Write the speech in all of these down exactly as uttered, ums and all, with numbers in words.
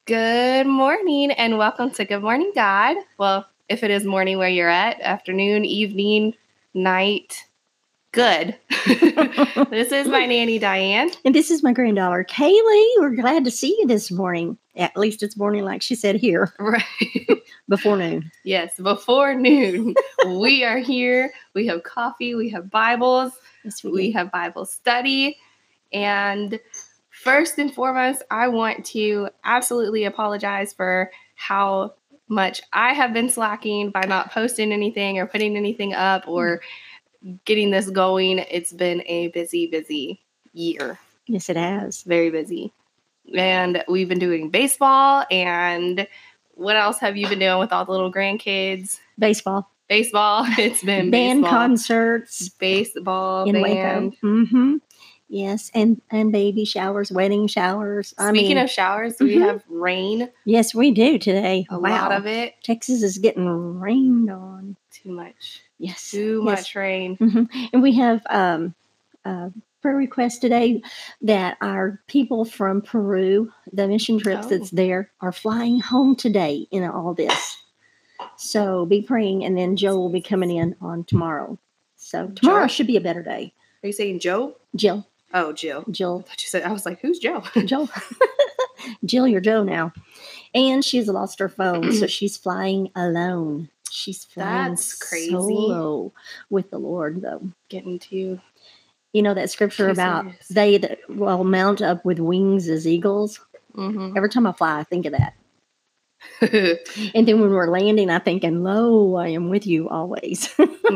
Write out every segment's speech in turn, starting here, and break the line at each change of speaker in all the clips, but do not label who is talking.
Good morning and welcome to Good Morning God. Well, if it is morning where you're at, afternoon, evening, night, good. This is my nanny, Diane.
And this is my granddaughter, Kaylee. We're glad to see you this morning. At least it's morning, like she said here.
Right.
Before noon.
Yes, before noon. We are here. We have coffee. We have Bibles.
Yes, we,
we
do.
have Bible study. And first and foremost, I want to absolutely apologize for how much I have been slacking by not posting anything or putting anything up or getting this going. It's been a busy, busy year.
Yes, it has.
Very busy. And we've been doing baseball. And what else have you been doing with all the little grandkids?
Baseball.
Baseball. It's been
band
baseball.
concerts.
Baseball.
In
band.
Waco. Mm-hmm. Yes, and, and baby showers, wedding showers.
Speaking
I mean,
of showers,
mm-hmm.
we have rain.
Yes, we do today.
A
wow.
lot of it.
Texas is getting rained on.
Too much.
Yes.
Too
yes.
much rain.
Mm-hmm. And we have um, uh, prayer request today that our people from Peru, the mission trips
Oh.
that's there, are flying home today in all this. So be praying, and then Joe will be coming in on tomorrow. So tomorrow
Joe?
should be a better day.
Are you saying Joe?
Jill.
Oh, Jill.
Jill.
I thought you said, I was like, who's Joe?
Joe. Jill, you're Joe now. And she's lost her phone, so she's flying alone. She's flying
That's crazy.
solo with the Lord, though.
Getting to
You know that scripture
Too
about
serious.
they that will mount up with wings as eagles?
Mm-hmm.
Every time I fly, I think of that. And then when we're landing, I think, and lo, I am with you always.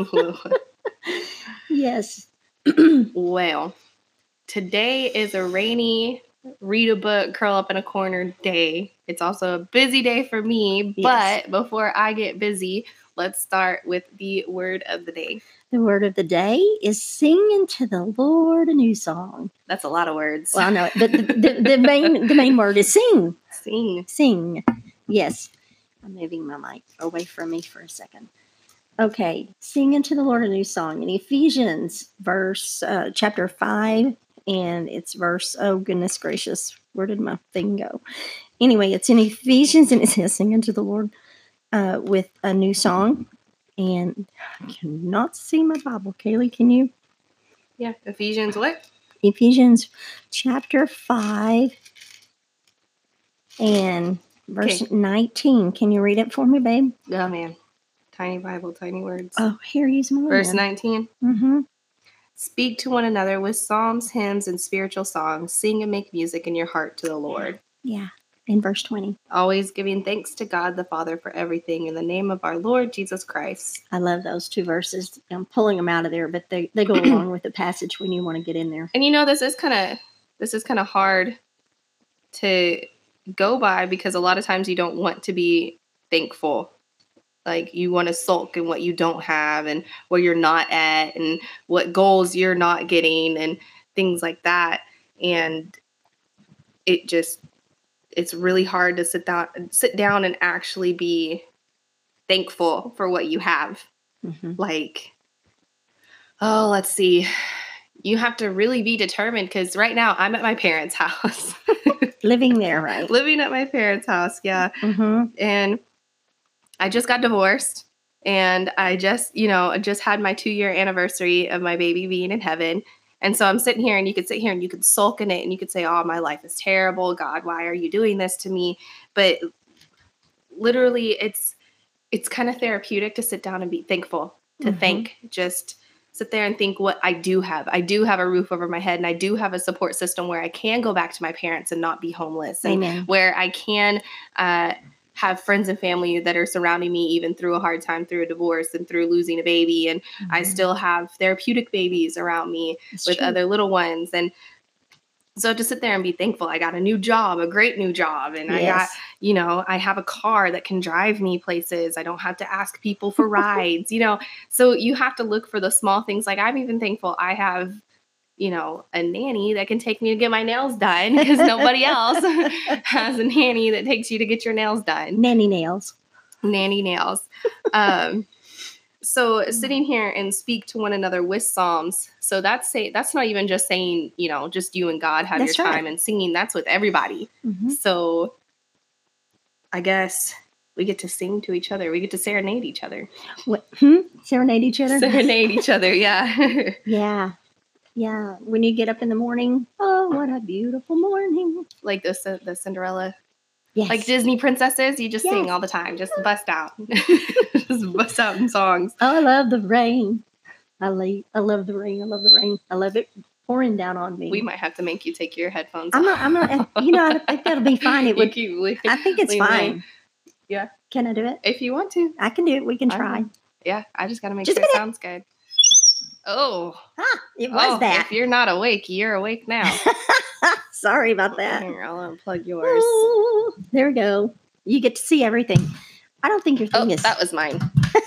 Yes.
Well, today is a rainy, read a book, curl up in a corner day. It's also a busy day for me,
Yes.
but before I get busy, let's start with the word of the day.
The word of the day is sing unto the Lord a new song.
That's a lot of words.
Well, I know it, but the, the, the main the main word is sing.
Sing.
Sing. Yes. I'm moving my mic away from me for a second. Okay. Sing unto the Lord a new song. In Ephesians, verse, uh, chapter five, and it's verse, oh, goodness gracious. Where did my thing go? Anyway, it's in Ephesians, and it says, sing unto the Lord uh, with a new song. And I cannot see my Bible. Kaylee, can you?
Yeah. Ephesians what?
Ephesians chapter five and verse
Okay.
nineteen. Can you read it for me, babe?
Oh, man. Tiny Bible, tiny words.
Oh, here, use my
Verse nineteen.
Mm-hmm.
Speak to one another with psalms, hymns, and spiritual songs. Sing and make music in your heart to the Lord.
Yeah. In verse twenty.
Always giving thanks to God the Father for everything in the name of our Lord Jesus Christ.
I love those two verses. I'm pulling them out of there, but they, they go along with the passage when you want to get in there.
And you know, this is kind of this is kind of hard to go by because a lot of times you don't want to be thankful. Like you want to sulk in what you don't have and where you're not at and what goals you're not getting and things like that. And it just it's really hard to sit down sit down and actually be thankful for what you have.
Mm-hmm.
Like, oh, let's see. You have to really be determined because right now I'm at my parents' house.
Living there, right?
Living at my parents' house, yeah.
Mm-hmm.
And I just got divorced. And I just, you know, just had my two-year anniversary of my baby being in heaven. And so I'm sitting here and you could sit here and you could sulk in it and you could say, oh, my life is terrible. God, why are you doing this to me? But literally it's it's kind of therapeutic to sit down and be thankful, to
Mm-hmm.
thank, just sit there and think what I do have. I do have a roof over my head and I do have a support system where I can go back to my parents and not be homeless. And
Amen.
where I can uh, have friends and family that are surrounding me even through a hard time, through a divorce and through losing a baby. And
Mm-hmm.
I still have therapeutic babies around me
It's
with
true.
other little ones. And so to sit there and be thankful, I got a new job, a great new job. And I got,
Yes.
you know, I have a car that can drive me places. I don't have to ask people for rides, you know. So you have to look for the small things. Like I'm even thankful I have, you know, a nanny that can take me to get my nails done because nobody else has a nanny that takes you to get your nails done.
Nanny nails.
Nanny nails. Um, so sitting here and speak to one another with psalms. So that's say that's not even just saying, you know, just you and God have
That's
your
right.
time and singing. That's with everybody.
Mm-hmm.
So I guess we get to sing to each other. We get to serenade each other.
What? Hmm? Serenade each other?
Serenade each other, yeah.
Yeah. Yeah. When you get up in the morning, oh, what a beautiful morning.
Like the, the Cinderella.
Yes.
Like Disney princesses, you just
Yes.
sing all the time. Just bust out. Just bust out in songs.
Oh, I love the rain. I, la- I love the rain. I love the rain. I love it pouring down on me.
We might have to make you take your headphones
I'm
off.
not, I'm not, you know, I think that'll be fine. It
You
would,
keep le-
I think it's
leaning.
fine.
Yeah.
Can I do it?
If you want to.
I can do it. We can
I
try.
know. Yeah, I just got to make
Just a
sure it
minute.
sounds good. Oh.
Ah, it was
oh,
that.
If you're not awake, you're awake now.
Sorry about that.
Here, I'll unplug yours.
Ooh, there we go. You get to see everything. I don't think your
Oh,
thing is.
that was mine.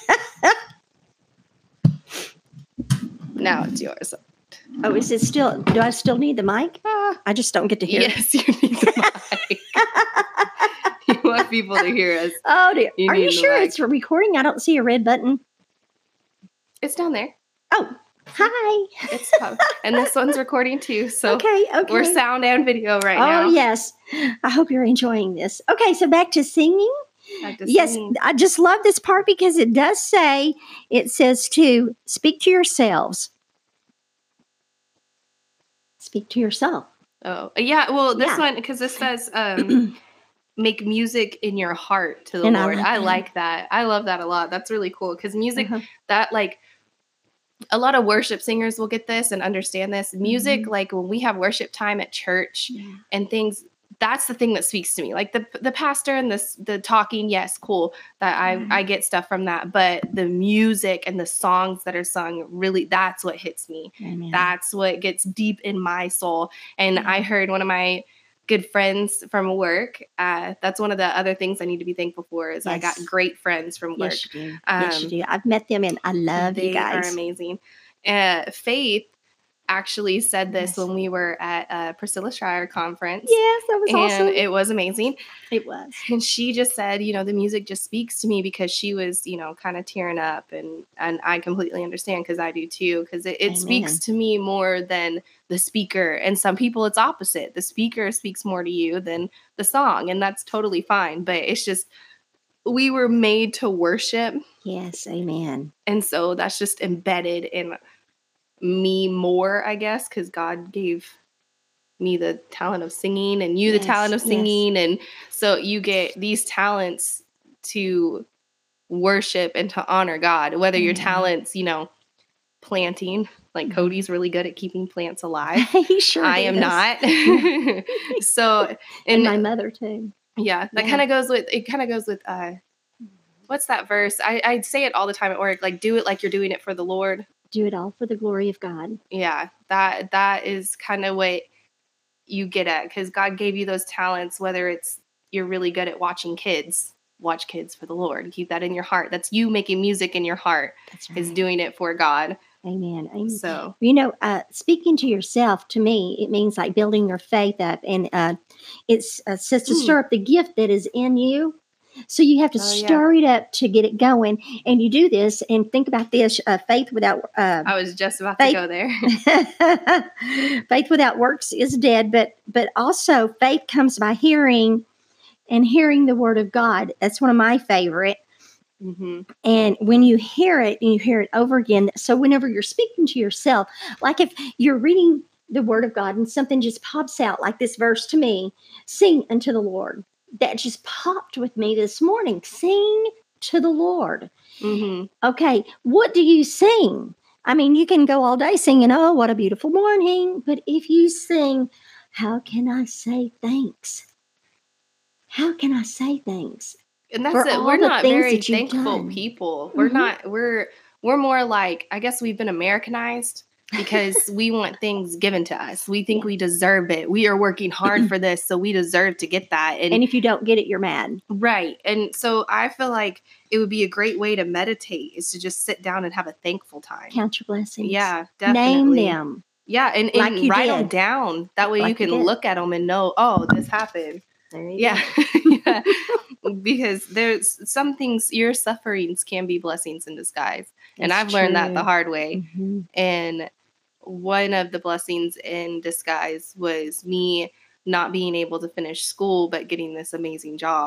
Now it's yours.
Oh, is it still? Do I still need the mic?
Ah,
I just don't get to hear. it.
yes, you need the mic. You want people to hear us.
Oh dear.
You
Are
need
you
the
sure
mic.
it's recording? I don't see a red button.
It's down there.
Oh, hi.
It's tough. And this one's recording too. So
Okay. Okay.
we're sound and video right
oh
now.
yes. I hope you're enjoying this. Okay, so back to singing.
Back to
Yes,
singing.
I just love this part because it does say, it says to speak to yourselves. Speak to yourself.
Oh, yeah. Well, this
Yeah.
one, because this says um, make music in your heart to the
And I
Lord.
like
I
that.
like that. I love that a lot. That's really cool because music,
Uh-huh.
that like, a lot of worship singers will get this and understand this. Music,
Mhm.
like when we have worship time at church
Yeah.
and things, that's the thing that speaks to me. Like the the pastor and this the talking, yes, cool. That I
Mhm.
I get stuff from that. But the music and the songs that are sung, really, that's what hits me.
Amen.
That's what gets deep in my soul. And
Yeah.
I heard one of my good friends from work. Uh, that's one of the other things I need to be thankful for is I got
Yes.
great friends from work.
Yes, you do. yes, you
Um,
do. I've met them and I love
they
you guys.
are amazing. Uh, Faith actually said this
Yes.
when we were at a Priscilla Schreier conference.
Yes, that was
and
awesome.
it was amazing.
It was.
And she just said, you know, the music just speaks to me because she was, you know, kind of tearing up. And, and I completely understand because I do too, because it, it
Amen.
speaks to me more than the speaker. And some people it's opposite. The speaker speaks more to you than the song. And that's totally fine. But it's just, we were made to worship.
Yes, amen.
And so that's just embedded in me more, I guess, because God gave me the talent of singing and you
Yes,
the talent of
yes.
singing. And so you get these talents to worship and to honor God, whether your
Amen.
talents, you know, planting, like
Mhm.
Cody's really good at keeping plants alive.
he sure
I am
is.
not. So,
And,
and
my mother too.
yeah, that
Yeah.
kind of goes with, it kind of goes with, uh, what's that verse? I, I say it all the time at work, like do it like you're doing it for the Lord.
Do it all for the glory of God.
Yeah, that that is kind of what you get at because God gave you those talents, whether it's you're really good at watching kids, watch kids for the Lord. Keep that in your heart. That's you making music in your heart,
That's
is
right.
doing it for God.
Amen. Amen.
So,
You know, uh, speaking to yourself, to me, it means like building your faith up. And uh, it's uh, says to
Mm.
stir up the gift that is in you. So you have to
Oh, yeah.
stir it up to get it going. And you do this and think about this, uh, faith without uh,
I was just about
Faith-
to go there.
faith without works is dead, but but also faith comes by hearing and hearing the word of God. That's one of my favorite.
hmm
And when you hear it and you hear it over again, so whenever you're speaking to yourself, like if you're reading the word of God and something just pops out, like this verse to me, sing unto the Lord. That just popped with me this morning. Sing to the Lord.
hmm
Okay, what do you sing? I mean, you can go all day singing, oh, what a beautiful morning. But if you sing, how can I say thanks? How can I say thanks?
And that's
For
it.
all
We're
the
not
things
very
that you've
thankful
done.
people. We're
Mhm.
not. We're we're more like, I guess we've been Americanized because we want things given to us. We think
Yeah.
we deserve it. We are working hard for this, so we deserve to get that. And,
And if you don't get it, you're mad.
right. And so I feel like it would be a great way to meditate is to just sit down and have a thankful time.
Count your blessings.
Yeah,
Name
definitely.
them.
Yeah, and, and
Like you
write them
did.
down. That way you
Like you
can
did.
look at them and know, oh, this happened.
There you
Yeah.
go.
Yeah. Because there's some things, your sufferings can be blessings in disguise. And
That's
I've learned that the
true.
hard way.
Mhm.
And one of the blessings in disguise was me not being able to finish school, but getting this amazing job.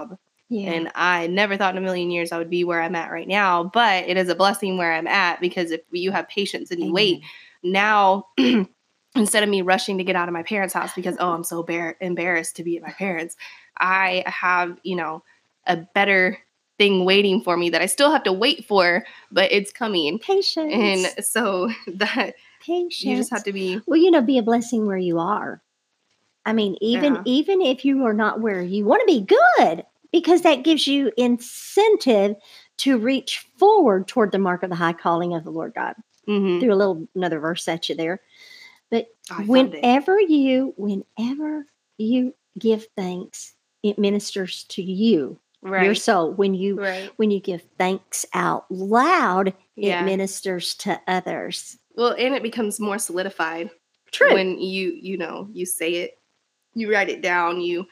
Yeah.
And I never thought in a million years I would be where I'm at right now, but it is a blessing where I'm at, because if you have patience and you
Amen.
wait, now instead of me rushing to get out of my parents' house because, oh, I'm so bar- embarrassed to be at my parents', I have, you know, a better thing waiting for me that I still have to wait for, but it's coming.
Patience.
And so that
Patience.
you just have to be.
Well, you know, be a blessing where you are. I mean, even
Yeah.
even if you are not where you want to be, good, because that gives you incentive to reach forward toward the mark of the high calling of the Lord God.
Mhm.
Threw a little another verse at you there, but
I found it.
whenever you whenever you give thanks, it ministers to you, your
Right.
soul. When you
Right.
when you give thanks out loud,
Yeah.
it ministers to others.
Well, and it becomes more solidified
True.
when you, you know, you say it, you write it down, you,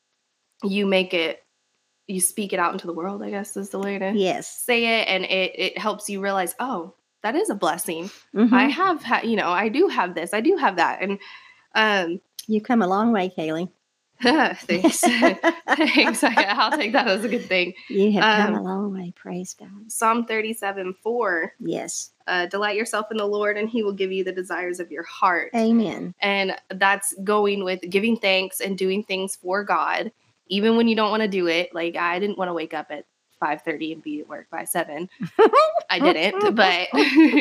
you make it, you speak it out into the world, I guess is the way to
Yes.
say it. And it, it helps you realize, oh, that is a blessing.
Mhm.
I have, ha- you know, I do have this, I do have that. And, um,
You come a long way, Kaylee.
thanks. Thanks. I, I'll take that as a good thing.
You have come
Um,
a long way. Praise God.
Psalm thirty-seven four,
Yes.
uh, delight yourself in the Lord and he will give you the desires of your heart.
Amen.
And that's going with giving thanks and doing things for God, even when you don't want to do it. Like I didn't want to wake up at five thirty and be at work by seven. I didn't, but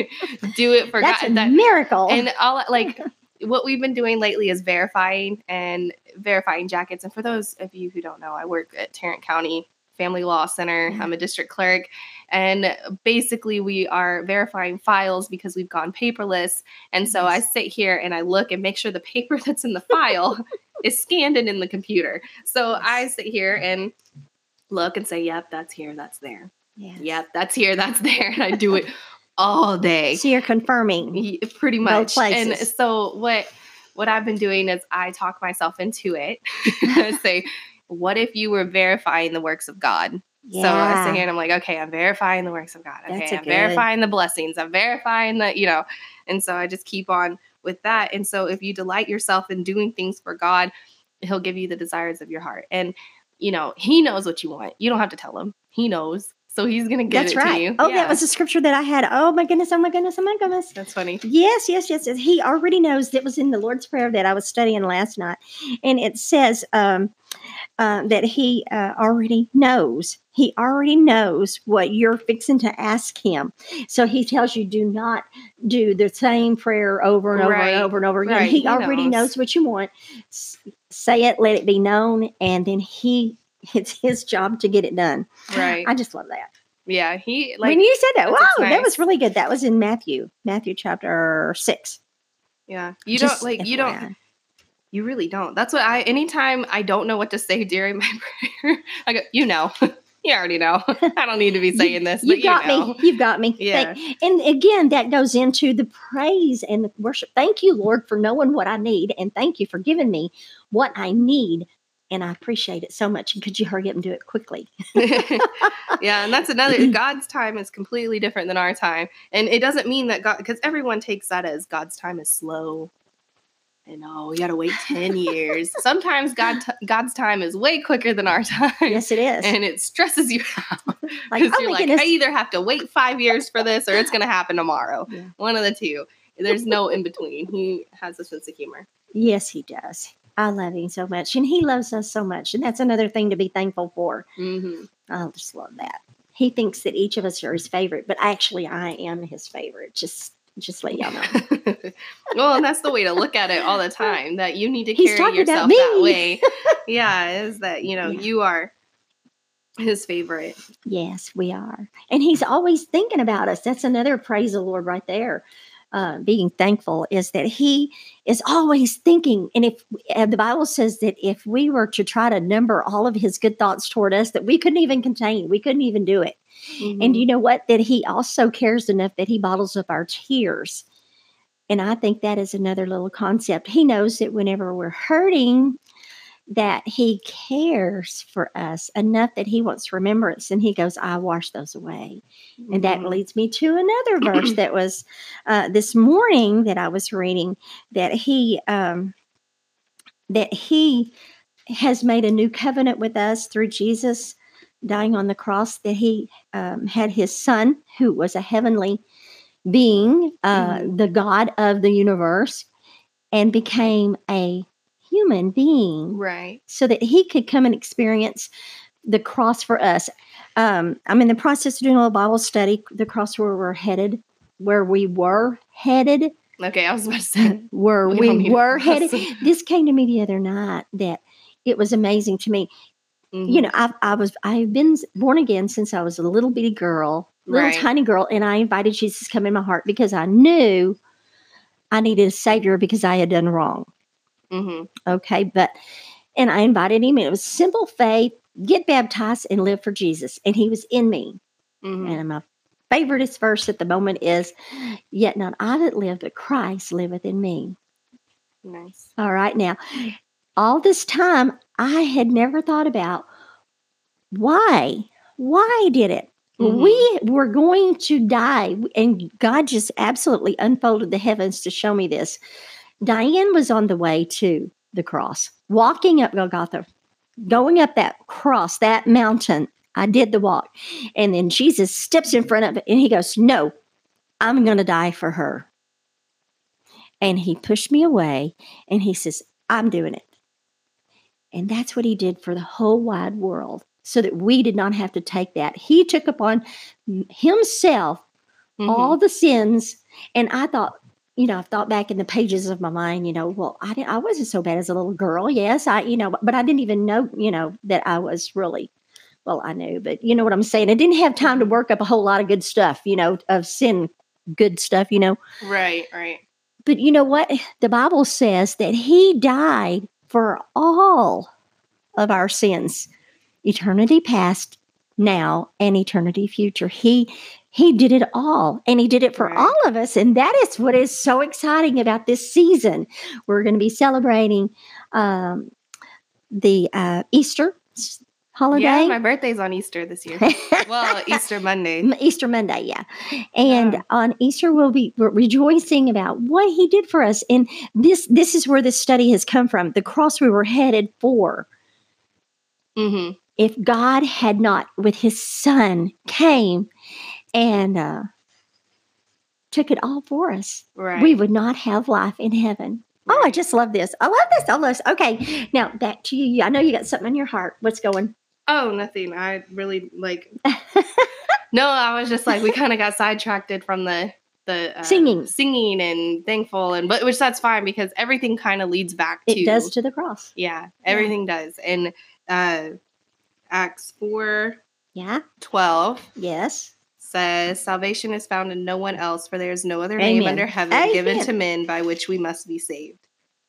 do it for
That's
God.
a
That,
miracle.
and all like what we've been doing lately is verifying and verifying jackets. And for those of you who don't know, I work at Tarrant County Family Law Center.
Yeah.
I'm a district clerk. And basically we are verifying files because we've gone paperless. And so
Yes.
I sit here and I look and make sure the paper that's in the file is scanned and in the computer. So
Yes.
I sit here and look and say, yep, that's here, that's there.
Yes.
Yep, that's here, that's there. And I do it all day.
So you're confirming.
Y- Pretty
Both
much. And
places.
so what what I've been doing is I talk myself into it. I say, what if you were verifying the works of God?
Yeah.
So I sit here and I'm like, okay, I'm verifying the works of God. Okay,
That's a
I'm
good-
verifying the blessings. I'm verifying the, you know, and so I just keep on with that. And so if you delight yourself in doing things for God, he'll give you the desires of your heart. And, you know, he knows what you want. You don't have to tell him. He knows. So he's going to give
That's
it
right.
to you.
Oh,
Yeah.
that was a scripture that I had. Oh my goodness. Oh my goodness. Oh my goodness.
That's funny.
Yes, yes, yes. He already knows. That was in the Lord's Prayer that I was studying last night. And it says um, uh, that he uh, already knows. He already knows what you're fixing to ask him. So he tells you, do not do the same prayer over and over
Right.
and over and over again.
Right.
He,
He
already
knows.
knows what you want. S- say it, let it be known. And then he, it's his job to get it done.
Right.
I just love that.
Yeah. He like,
when you said that,
that's
wow,
what's
that was
nice.
really good. That was in Matthew, Matthew chapter six.
yeah, you
Just
don't like, you
F Y I.
don't, you really don't. That's what I, anytime I don't know what to say during my prayer, I go, you know, you already know. I don't need to be saying this,
You
but
got
you know.
me. You've got me.
Yeah.
Thank- and again, that goes into the praise and the worship. Thank you, Lord, for knowing what I need. And thank you for giving me what I need. And I appreciate it so much. And could you hurry up and do it quickly?
Yeah, and that's another, God's time is completely different than our time. And it doesn't mean that God, because everyone takes that as God's time is slow. And oh, you got to wait ten years. Sometimes God t- God's time is way quicker than our time.
Yes, it is.
And it stresses you out.
Like,
Because
oh
you're
my
like,
goodness.
I either have to wait five years for this or it's going to happen tomorrow.
Yeah.
One of the two. There's no in between. He has a sense of humor.
Yes, he does. I love him so much. And he loves us so much. And that's another thing to be thankful for.
Mm-hmm.
I just love that. He thinks that each of us are his favorite, but actually I am his favorite. Just just let y'all know.
Well, and that's the way to look at it all the time, that you need to
He's
carry
talking about
yourself that
me.
way. Yeah, is that, you know,
Yeah.
you are his favorite.
Yes, we are. And he's always thinking about us. That's another praise the Lord right there. Uh, being thankful is that he is always thinking. And if and the Bible says that if we were to try to number all of his good thoughts toward us, that we couldn't even contain, we couldn't even do it.
Mhm.
And you know what? That he also cares enough that he bottles up our tears. And I think that is another little concept. He knows that whenever we're hurting, that he cares for us enough that he wants remembrance. And he goes, I wash those away. And that
Mhm.
leads me to another verse that was uh, this morning that I was reading, that he um, that he has made a new covenant with us through Jesus. dying on the cross, that he um, had his son, who was a heavenly being, uh,
Mhm.
the God of the universe, and became a human being
Right.
so that he could come and experience the cross for us. Um, I'm in the process of doing a little Bible study, the cross where we're headed, where we were headed,
Okay, I was about to say.
where
We
we,
don't need to
were headed.
cross.
This came to me the other night that it was amazing to me. You know,
Mhm.
I, I was, I've been born again since I was a little bitty girl, little
Right.
tiny girl, and I invited Jesus to come in my heart because I knew I needed a savior because I had done wrong.
Mhm.
Okay, but and I invited him, and it was simple faith, get baptized and live for Jesus, and he was in me.
Mhm.
And my favoriteest verse at the moment is, "Yet not I that live, but Christ liveth in me."
Nice.
All right, now all this time I had never thought about why. Why did it?
Mhm.
We were going to die, and God just absolutely unfolded the heavens to show me this. Diane was on the way to the cross, walking up Golgotha, going up that cross, that mountain. I did the walk. And then Jesus steps in front of it and he goes, "No, I'm going to die for her." And he pushed me away and he says, "I'm doing it." And that's what he did for the whole wide world so that we did not have to take that. He took upon himself
Mhm.
all the sins. And I thought, you know, I've thought back in the pages of my mind, you know, well, I didn't, I wasn't so bad as a little girl. Yes, I, you know, but I didn't even know, you know, that I was really, well, I knew, but you know what I'm saying? I didn't have time to
Mhm.
work up a whole lot of good stuff, you know, of sin, good stuff, you know.
Right. Right.
But you know what? The Bible says that he died for all of our sins, eternity past, now, and eternity future. He he did it all, and he did it for
Right.
all of us, and that is what is so exciting about this season. We're going to be celebrating um, the uh, Easter s- holiday.
Yeah, my birthday's on Easter this year. Well, Easter Monday.
Easter Monday, yeah. And
Yeah.
on Easter, we'll be re- rejoicing about what he did for us. And this this is where this study has come from, the cross we were headed for.
Mhm.
If God had not, with his son, came and uh, took it all for us,
Right.
we would not have life in heaven. Oh, I
Right.
just love this. I love this. I love this. Okay, now back to you. I know you got something on your heart. What's going?
Oh, nothing. I really like. No, I was just like we kind of got sidetracked from the the uh,
Singing.
singing and thankful, and but which that's fine because everything kind of leads back to
It does to the cross.
yeah, everything does. And uh, Acts four
Yeah.
twelve
Yes.
says, "Salvation is found in no one else, for there is no other name
Amen.
under heaven
Amen.
given to men by which we must be saved."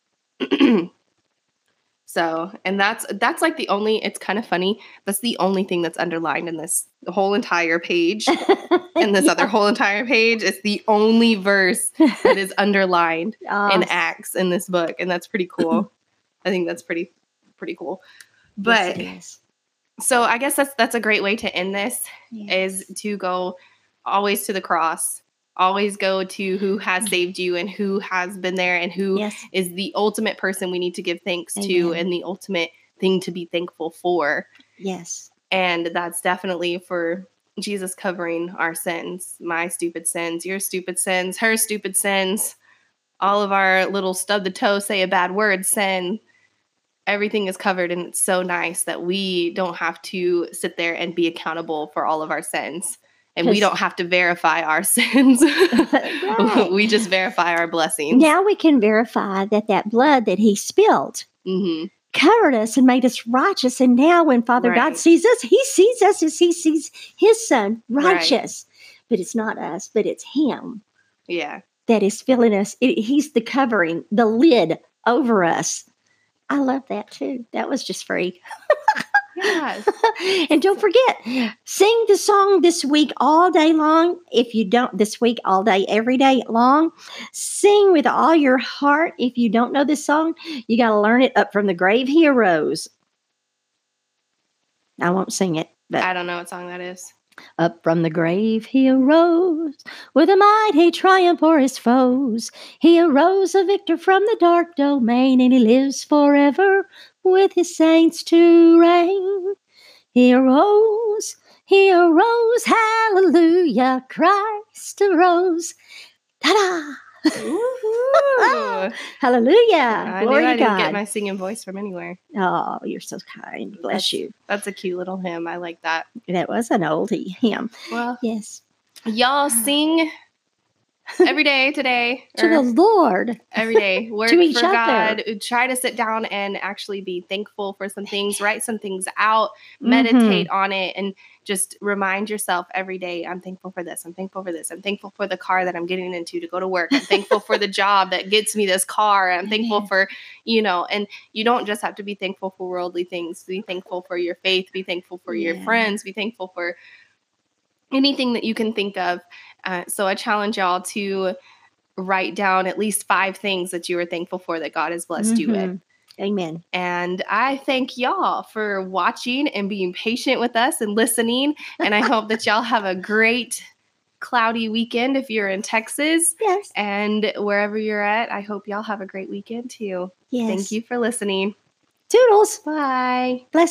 So, and that's that's like the only. It's kind of funny. That's the only thing that's underlined in this the whole entire page. And this
Yeah.
other whole entire page is the only verse that is underlined in
Awesome.
Acts in this book, and that's pretty cool. I think that's pretty pretty cool.
Yes,
But
it is.
so I guess that's that's a great way to end this
Yes.
is to go always to the cross. Always go to who has saved you and who has been there and who
Yes.
is the ultimate person we need to give thanks to
Amen.
and the ultimate thing to be thankful for.
Yes.
And that's definitely for Jesus covering our sins, my stupid sins, your stupid sins, her stupid sins, all of our little stub the toe, say a bad word sin. Everything is covered, and it's so nice that we don't have to sit there and be accountable for all of our sins. And we
'Cause-
don't have to verify our sins.
Right.
We just verify our blessings.
Now we can verify that that blood that he spilled
hmm
covered us and made us righteous. And now when Father God
Right.
sees us, he sees us as he sees his son
Right.
righteous. But it's not us, but it's him
Yeah.
that is filling us. It, he's the covering, the lid over us. I love that too. That was just free.
Yes.
And don't forget, sing the song this week all day long. If you don't, this week all day, every day long, sing with all your heart. If you don't know this song, you got to learn it. Up from the grave he arose. I won't sing it, but
I don't know what song that is.
up from the grave he arose, with a mighty triumph o'er his foes. He arose a victor from the dark domain, and he lives forever with his saints to reign. He arose, he arose, hallelujah, Christ arose. Ta-da!
Woohoo!
Hallelujah.
I
Glory
knew I
to
didn't
God.
get my singing voice from anywhere.
Oh, you're so kind. Bless
That's,
you.
That's a cute little hymn. I like that.
That was an oldie hymn.
Well,
Yes.
y'all sing every day today.
To the Lord.
Every day. Work
To each
for
other.
God. Try to sit down and actually be thankful for some things. Write some things out. Meditate
Mhm.
on it. And just remind yourself every day, I'm thankful for this. I'm thankful for this. I'm thankful for the car that I'm getting into to go to work. I'm thankful for the job that gets me this car. I'm thankful for, you know, and you don't just have to be thankful for worldly things. Be thankful for your faith. Be thankful for your
Yeah.
friends. Be thankful for anything that you can think of. Uh, so I challenge y'all to write down at least five things that you are thankful for that God has blessed you with.
Mhm. Amen.
And I thank y'all for watching and being patient with us and listening. And I hope that y'all have a great cloudy weekend if you're in Texas.
Yes.
And wherever you're at, I hope y'all have a great weekend too.
Yes.
Thank you for listening.
Toodles.
Bye.
Bless